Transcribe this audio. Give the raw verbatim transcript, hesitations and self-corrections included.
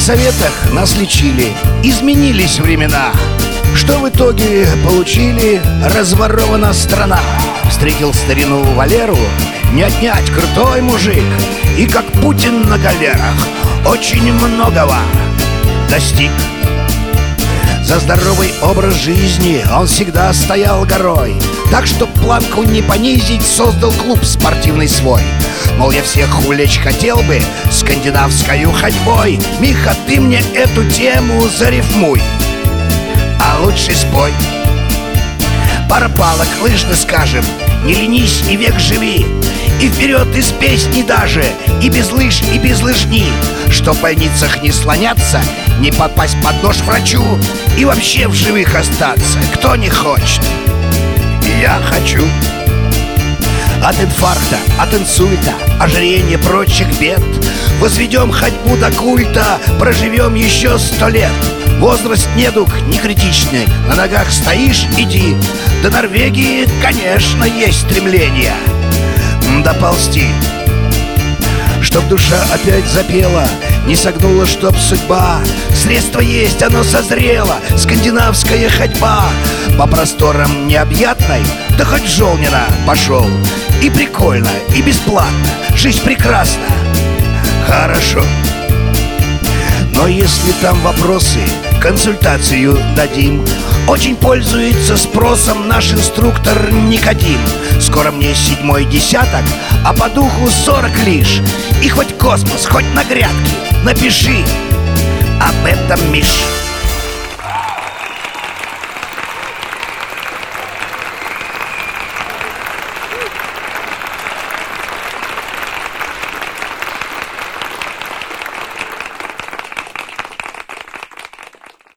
советах нас лечили, изменились времена. Что в итоге получили? Разворована страна. Встретил старину Валеру, не отнять, крутой мужик. И как Путин на галерах очень многого достиг. За здоровый образ жизни он всегда стоял горой. Так что планку не понизить, создал клуб спортивный свой. Мол, я всех увлечь хотел бы скандинавскою ходьбой. Миха, ты мне эту тему зарифмуй, а лучше спой. Пара палок, лыжно скажем, не ленись и век живи. И вперед из песни даже, и без лыж, и без лыжни. Что в больницах не слоняться, не попасть под нож врачу, и вообще в живых остаться, кто не хочет. И я хочу. От инфаркта, от инсульта, ожирения, прочих бед возведем ходьбу до культа, проживем еще сто лет. Возраст недуг не критичный, на ногах стоишь, иди. До Норвегии, конечно, есть стремление доползти. Чтоб душа опять запела, не согнула, чтоб судьба. Средство есть, оно созрело, скандинавская ходьба. По просторам необъятной, да хоть Жолнина пошел. И прикольно, и бесплатно, жизнь прекрасна. Хорошо. Но если там вопросы, консультацию дадим. Очень пользуется спросом наш инструктор Никодим. Скоро мне седьмой десяток, а по духу сорок лишь. И хоть космос, хоть на грядке, напиши об этом, Миш.